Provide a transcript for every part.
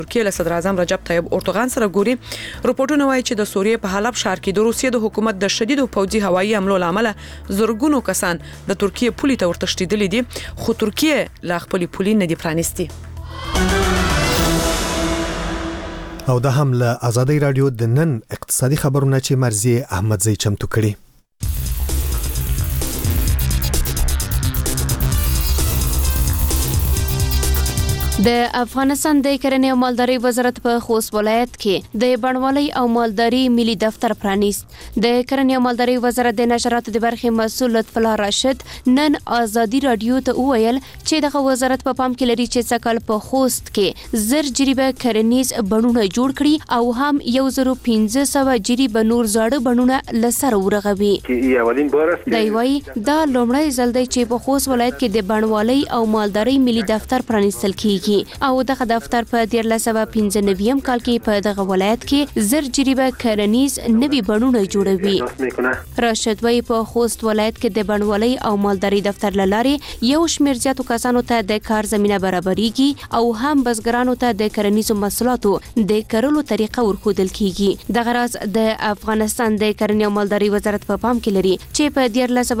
ترکیه له صدر اعظم رجب طیب اردوغان سره ګوري. رپورټونه وایي چې د سوریې په حلب ښار کې د روسیې د حکومت د شدیدو پوځي هوایي حملو لامل زورګونو کسان د ترکیه پولي ته ورتښتیدلي دي، خو ترکیه لا خپل پولي نه دي پرانیستي. او دا هم له آزادۍ رادیو د نن اقتصادي خبرونه چې مرزي احمدزی چمتو کړي. د افغانستان د کرنې او مالدارۍ وزارت په خوست ولایت کې د بڼوالۍ او مالداري ملي دفتر پرانیست. د کرنې او مالدارۍ وزارت د نشراتو د برخې مسؤل لطف الله راشد نن آزادي رادیو ته وویل چې دغه وزارت په پام کې لري چې سکهال په خوست کې زر جریبه کرنیز بڼونه جوړ کړي او هم 1500 جریبه نور زاړه بڼونه لسر ورغوي. دی وايي دا لومړی ځل دی چې په خوست ولایت کې د بڼوالۍ او مالدارۍ ملي دفتر پرانیستل کیږي او دغه دفتر په 1395 کال کې په دغه ولایت کې زر جریبه کرنیز نوي بڼونه جوړوي. راشد وايي په خوست ولایت کې د بڼوالۍ او مالدارۍ دفتر لارې یو شمېر زیاتو کسانو ته د کار زمينه برابرېږي او هم بزګرانو ته د کرنیزو محصولاتو د کرلو طریقه ورښودل کیږي. دغه راز د افغانستان د کرنې او مالدارۍ وزارت په پام کې لري چې په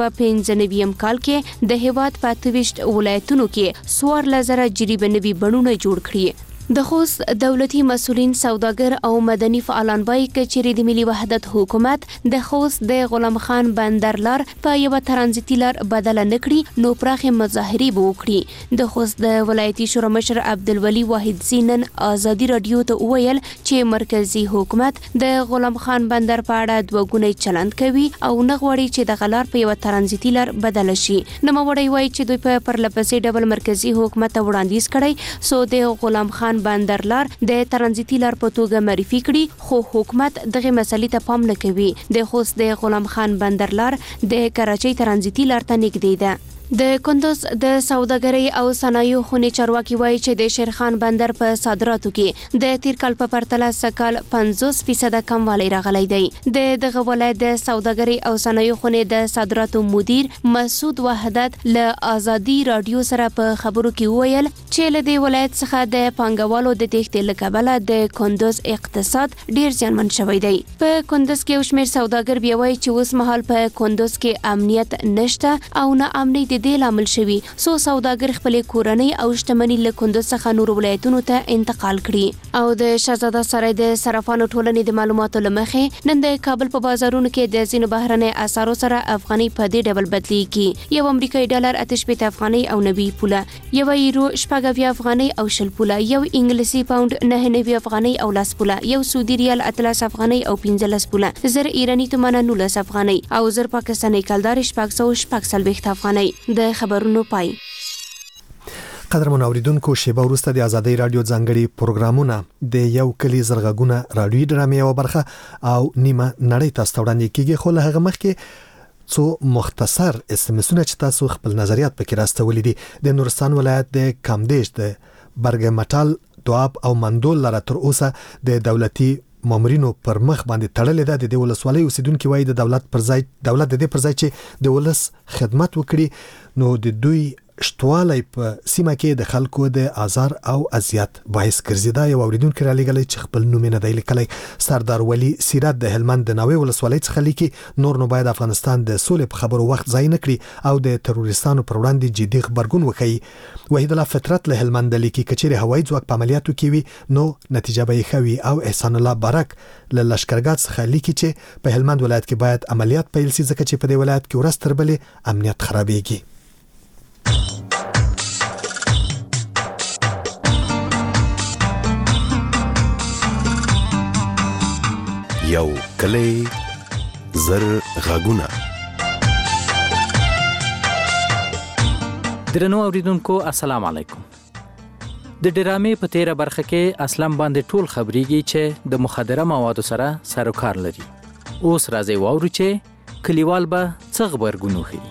1395 کال کې د هیواد په 28 ولایتونو کې 14,000 جریبه نوي بڼونه جوړ کړي. د خوست دولتي مسؤلین، سوداګر او مدني فعالان وايي چې د ملي وحدت حکومت د خوست د غلام خان بندر لار په یو ترانزیتي لار بدل نه کړي نو پراخه مظاهرې به وکړي. د خوست د ولایتي شورا مشر عبدالولي واحد زینن آزادي رادیو ته وویل چې مرکزی حکومت د غلام خان بندر په اړه دوګونی چلند کوي او نه غواړي چې د غلار په یو ترانزیتي لار بدل شي. نوموړی وايي چې دوی په پرلپسې ډول مرکزی حکومت ته وړاندیز کړی سو د غلام خان بندر لار د ترانزیتي لار په توګه معرفي کړي، خو حکومت دغه مسلې ته پام نه کوي. د خوست د غلام خان بندر لار د کراچۍ ترانزیتي لار ته نږدې ده. د کندوز د سوداګرۍ او صنایعو خونې چارواکي وایي چې د شیرخان بندر په صادراتو کې د تیر کال په پرتله سکهال 50% کموالی راغلی دی. د دغه ولایت د سوداګرۍ او صنایعو خونې د صادراتو مدیر مسعود وحدت له آزادي رادیو سره په خبرو کې وویل چې له دې ولایت څخه د پانګوالو د تېښتې له کبله د کندوز اقتصاد ډیر زیانمن شوی دی. په کندوز کې یو شمېر سوداګر بیا وایي چې اوس مهال په کندوز کې امنیت نشته او نه امنیت د لامل شوی سو سوداګر خپل کورنۍ او شتمنۍ له کندوز څخه نور ولایتونو ته انتقال کړي. او د شهزاده سرای د صرافانو ټولنې د معلوماتو لمخې نن د کابل په بازارونو کې د ځینو بهرنۍ اسعارو سره افغاني په دې ډول بدلیږي. یو امریکایي ډالر 88 افغاني او 90 پوله، یو یورو 80 افغاني او 10 پوله، یو انګلیسي پاوند 99 افغاني او 10 پوله، یو سعودي ریال 13 افغاني او 15 پوله، زر ایرانی تومانه 19 افغاني او زر پاکستاني کلدار 440 افغاني. د خبرونو پای. قدرمن اوریدونکو، شیبه وروسته د آزادۍ رادیو ځانګړي پروګرامونه د یو کلی زرغونه رادیوي ډرامې او برخه او نیمه نړۍ تاسو ته وړاندې کیږي. خو له هغه مخکې څو مختصر اسمسونه چې تاسو خپل نظریات پکې راستولې دي. د نورستان ولایت د کامدیش د برګ مټال دواب او مندول لره تر اوسه د دولتي مامورینو پر مخ باندې تړلې ده. د ولسوالۍ اوسیدونکو وایي د دولت د دې پر ځای چې د ولس خدمت وکړي نو د دوی شتوالی په سیمه کې د خلکو د آزار او اذیت باعث ګرځي. دا یو اوریدونکو را لېږلی چې خپل نوم یې نه دی لیکلی. سردار ولی سیرت د هلمند د ناوې ولسوالۍ څخه لیکي نور نو باید افغانستان د سولې په خبرو وخت ضایع نه کړي او د تروریستانو پر وړاندې جدي غبرګون وښیي. وحید الله فطرت له هلمند لیکي که چیرې هوایي ځواک په عملیاتو کې وي نو نتیجه به یې ښه وي. او احسان الله بارک له لشکرګاه څخه لیکي چې په هلمند ولایت کې باید عملیات پیل شي ځکه چې په دې ولایت کې ورځ تر بلې امنیت خرابېږي. یو کلی زر غاګونه. درنو اوریدونکو السلام علیکم. د ډرامې په تیره برخه کې اسلام باندې ټول خبريږي چې د مخدره موادو سره سروکار لري. اوس راځي واورو چې کلیوال به څه غبرګون وښيي.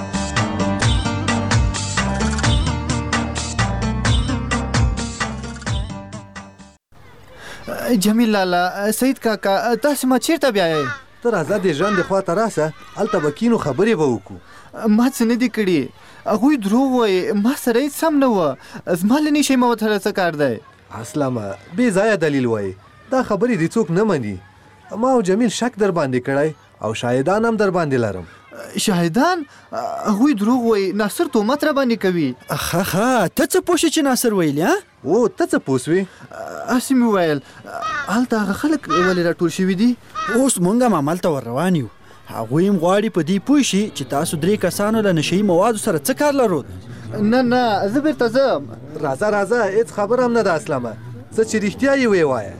جمیل لالا، سید کاکا، تاسو ما چیرته بیایئ؟ ته راځه د ژوند د خوا ته راسه، هلته به کینو خبرې به وکړو. ما څه نه دي کړي، هغوی دروغ وایي، ما سره هېڅ سم نه وه. زما له نشې مواد سره څه کار دی؟ اسلامه بې ځایه دلیل وایي. دا خبرې دې څوک نه مني. ما او جمیل شک در باندې کړی او شاهدان هم در باندې لرم. شاهدان؟ هغوی دروغ وایي. ناصر تهمت را باندې کوي. ښه ته څه پوه شې چې ناصر ویلي ها؟ او ته څه پوه سوې؟ هسې مې وویل هلته هغه خلک ولې راټول شوي دي؟ اوس موږ هم همالته ور روان یو. هغوی هم غواړي په دې پوه شي چې تاسو 3 کسانو له نشهیي موادو سره څه کار لرو. نه زه بیرته ځم. راځه هېڅ خبره هم نه ده اسلامه. څه چې رښتیا یې ویې وایه.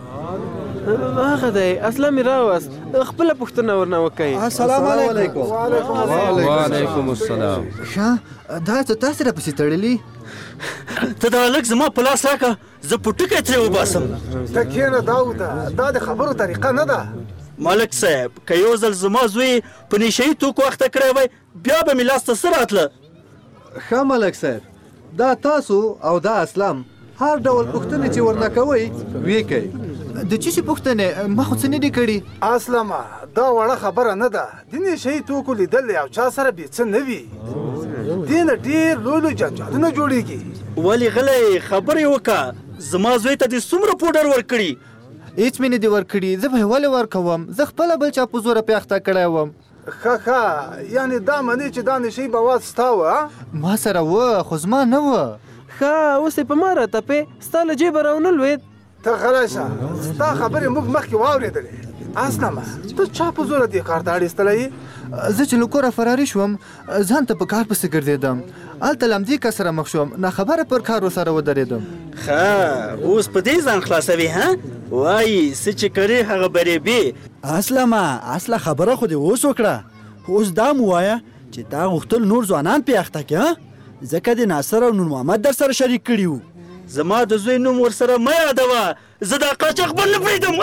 هغه دی اسلام یې راوست. خپله پوښتنه ورنه وکړئ. السلام علیکم. وعلیکم السلام. ښه دا څه تاسې راپسې تړلي؟ ته دا هلک زما په لاس راکړه زه پوټکی ترې وباسم. ته کښېنه داوده. دا د خبرو طریقه نه ده. ملک صاحب که یو ځل زما زوی په نشهیي توکو اخته کړی وی بیا به مې لاس ته څه راتله. ښه ملک صاحب دا تاسو او دا اسلام هر ډول پوښتنې چې ورنه کوئ ویې کوئ. د چی شي پوښتنې؟ ما خو څه نه دي کړي. اسلامه دا وړه خبره نه ده. د نشهیي توکو لیدل یو چا سره بې څه نه وي. دې نه ډېر لوی جنجالونه جوړېږي. ولې غلی خبرې وکړه. زما زوی ته دې څومره پوډر ورکړي؟ هېڅ مې نه دي ورکړي. زه به یې ولې ورکوم؟ زه خپله بل چا په زوره پې اخته کړی وم. ښه یعنې دا منې چې دا نشهیي مواد ستا وه؟ ما سره وه خو زما نه وه. ښه اوس یې په ما راتپې. ستا له جیبه راونه لوېد. ته غلی شه. ستا خبرې موږ مخکې واورېدلې. اسلامه ته چا په زوره دې کار ته اړ ایستلی یې؟ زه چې له کوره فراري شوم ځان ته په کار پسې ګرځېدم. هلته له همدې کس سره مخ شوم. ناخبره پر کار ورسره ودرېدم. ښه اوس په دې ځان خلاصوي ها؟ وایي څه چې کرې هغه برېبې. اصله خبره خو دې اوس وکړه. اوس دا مو وایه چې تا غوښتل نور ځوانان پې اخته کړې ځکه د ناصر او نور محمد در سره شریک کړي وو. زما د زوی نوم ورسره مه یادوه. زه دا قاچاق بل نه پرېږدم.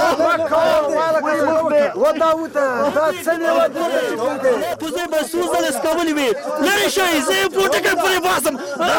په زه به څو ځله سکولې وي. لرې شئ زه یې پوټکی پرې باسم.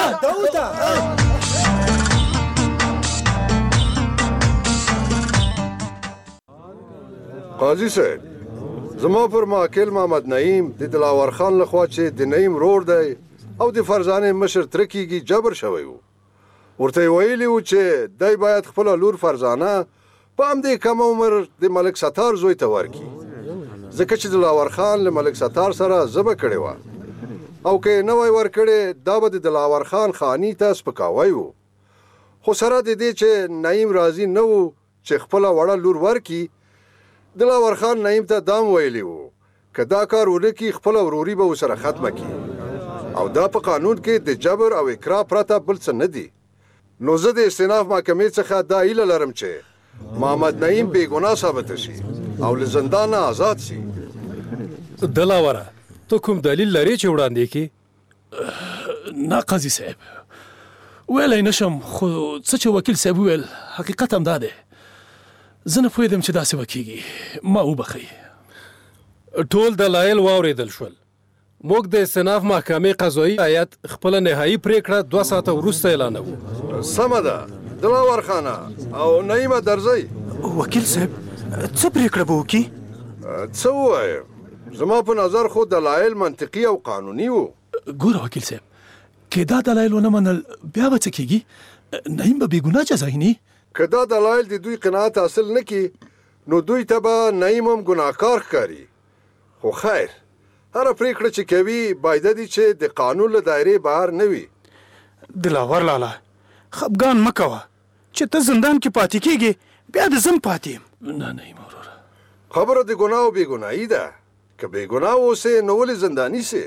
قاضي صاحب زما پر محکل محمد نعیم د دلاور خان لخوا چې د نعیم رور دی او د فرزانې مشر تره کېږي جبر شوی و. ورته یې ویلي و چې دی باید خپله لور فرزانه په همدې کم عمر د ملک ستار زوی ته ورکړي ځکه چې دلاور خان له ملک ستار سره ژبه کړې وه او که یې نه وای ورکړې دا به د دلاور خان خاني ته سپکاوی و. خو سره د دې چې نعیم راضي نه و چې خپله وړه لور ورکړي دلاور خان نعیم ته دام ویلی و که دا کار ونه کړي خپله وروري به ورسره ختمه کړي او دا په قانون کې د جبر او اکراه پرته بل څه نه دي. نو زه د استیناف محکمې څخه دا هیله لرم چې محمد نعیم بې ګناه ثابته شي او له زندانه آزاد شي. دلاوره ته کوم دلیل لرې چې وړاندې کړې؟ نه قاضي صاحب ویلی نشم خو څه چې وکیل صاحب وویل حقیقت هم دا دی. زه نه پوهېدم چې داسې به کېږي. ما وبخئ. ټول دلایل واورېدل شول. موږ د استیناف محکمې قضایي هیات خپله نهایي پرېکړه 2 ساعته وروسته اعلانوو. سمه ده دلاور خانه او نعیمه درځئ. وکیل صاحب څه پرېکړه به وکړي؟ څه ووایم زما په نظر خو دلایل منطقي او قانوني وو. ګوره وکیل صاحب که دا دلایل ونه منل بیا به څه کېږي؟ نعیم به بېګناه جزایي. که دا دلایل د دوی قناعت حاصل نه کړي نو دوی ته به نعیم هم ګناهکار ښکاري. خو خیر هره پرېکړه چې کوي باید دي چې د قانون له دایرې بهر نه وي. دلاور لالا خفګان مه کوه چې ته زندان کې پاتې کېږې بیا د زم پاتې یم. نه نعیم وروره خبره د ګناه او بې ګناهي ده. که بې ګناه اوسې نو ولې زنداني سې؟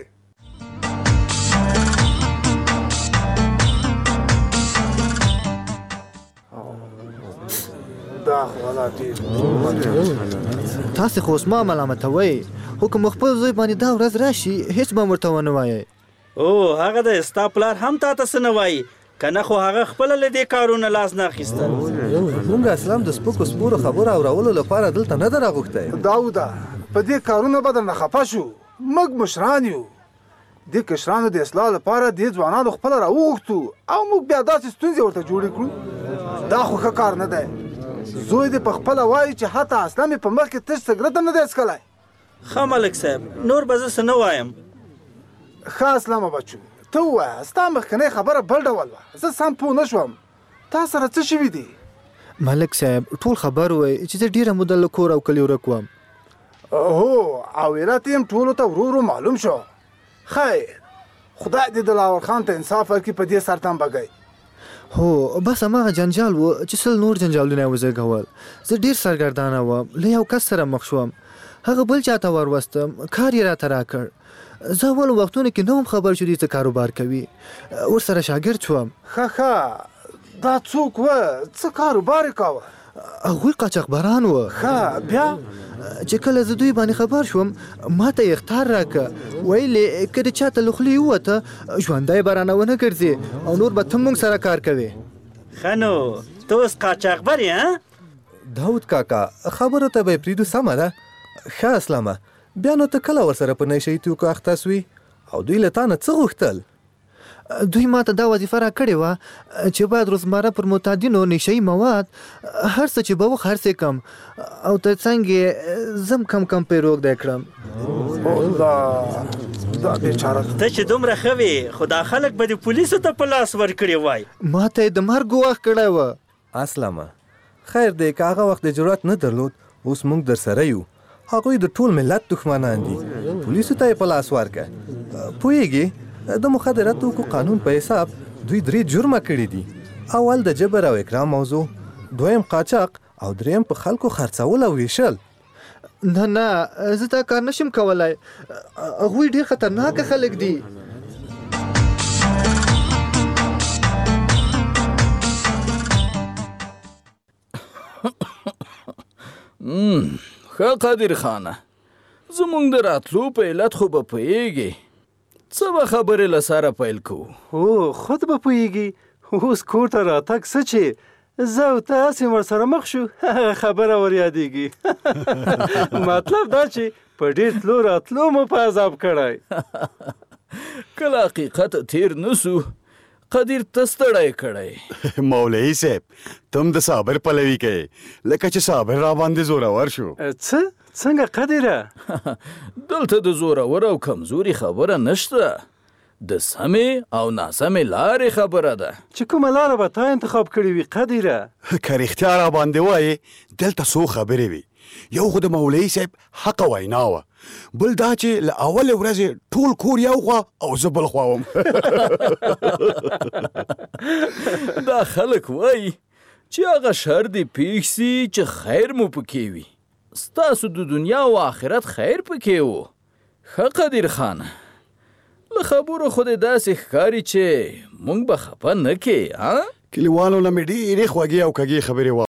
تاسې خو اوس ما ملامتوئ خو که مو خپل زوی باندې دا ورځ راشي هېڅ به ورته ونه وایئ. او هغه د ستا پلار هم تا ته څه نه وایي که نه خو هغه خپله له دې کارونه لاس نه اخیستل. موږ اسلام د سپکو سپورو خبرو اورولو لپاره دلته نه ده راغوښتی. داوده په دې کارونه به درنه خفه شو. موږ مشران یو. دې کشرانو د اصلاح لپاره دې ځوانانو خپله راوغوښتو او موږ بیا داسې ستونزې ورته جوړې کړو. دا خو ښه کار نه دی. زوی دې په خپله وایي چې حتی اسلام یې په مخ کې تش سګرټ هم نه دی څکلی. ښه ملک صاحب نور به زه څه نه وایم. ښه اسلامه بچو ته ووایه ستا مخکنۍ خبره بل ډول وه. زه سم پوه نه شوم. تا سره څه شوي دي؟ ملک صاحب ټول خبر وای چې زه ډیره موده له کور او کلي ورک وم. هو او علت یې ټولو ته ورو ورو معلوم شو. خیر خدای دې دلاور خان ته انصاف ورکړي په دې سرطان بګی. هو بس هماغه جنجال و چې سل نور جنجالونه یې وزېږول. زه ډېر سرګردانه وم، له یو کس سره مخ شوم، هغه بل چاته ور وستم، کار یې راته راکړ. زه اولو وختونو کې نه وم خبر چې دوی څه کاروبار کوي، ورسره شاګرد شوم. ښه دا څوک وه؟ څه کاروبار یې کاوه؟ هغوی قاچاقبران وه. ښه بیا؟ چې کله زه دوی باندې خبر شوم ما ته یې اخطار راکړه، ویلې که د چاته له خولې ووته ژوندی به رانه ونه ګرځې او نور به ته موږ سره کار کوې. ښه نو ته اوس قاچاقبر یې؟ داود کاکا خبرو ته به یې پرېږدو سمه ده. ښه اسلامه بیا نو ته کله ورسره په نشهیي توکو اخته سوي او دوی له تا نه څه غوښتل؟ دوی ما ته دا وظیفه راکړې وه چې باید روزمره پر معتادینو نشهیي مواد هر څه چې به وخرڅې کړم او تر څنګ یې زم کم پیروږدی کړم. دا بیچاره ته چې دومره ښه وې خو دا خلک به د پولیسو ته په لاس ورکړي وای. ما ته یې د مرګ ګواښ کړی وه. اسلامه خیر دی که هغه وخت د جرأت نه درلود اوس موږ در سره یو. هغوی د ټول ملت دښمنان دي، پولیسو ته یې په لاس ورکړه. پوهېږې د مخدره توکو قانون په حساب دوی 3 جرمه کړي دي. اول د جبر او اکرام موضوع، دویم قاچاق او دریم په خلکو خرڅول او ویشل. نه زه دا کار نشم کولی، هغوی ډېر خطرناکه خلک دي. ښه قادر خانه زمونږ د راتلو په علت خو به پوهېږي، څه به خبرې له سره پیل کوو؟ هو خود به پوهېږي. اوس کور ته راتګ څه چې زه او تاسې ورسره مخ شو هغه خبره ور یادېږي. مطلب دا چې په ډېر تلو راتلو مو په عذاب کړی. کله حقیقت تیر نسو قدیر ته ستړی کړی. مولوي صاحب تم د صابر پلوي کوي لکه چې صابر را باندې زورور شو. څنګه قدیره؟ دلته د زورور او کمزوري خبره نشته، د سمې او ناسمې لارې خبره ده. چې کومه لاره به تا انتخاب کړې وي قدیره؟ که رښتیا را باندې وایې دلته څو خبرې وي. یو خو د مولوي صاحب حق وینا وه، بل دا چې له اولې ورځې ټول کور یو خوا او زه بل خوا وم. دا خلک وایي چې هغه شر دې پېښ سي چې خیر مو پکې وي. ستاسو د دنیا او آخرت خیر پکې و. ښه قدیر خانه له خبرو خو دې داسې ښکاري چې موږ به خفه نه کې. کلیوالو نه مې ډېرې خوږې او کږې خبرې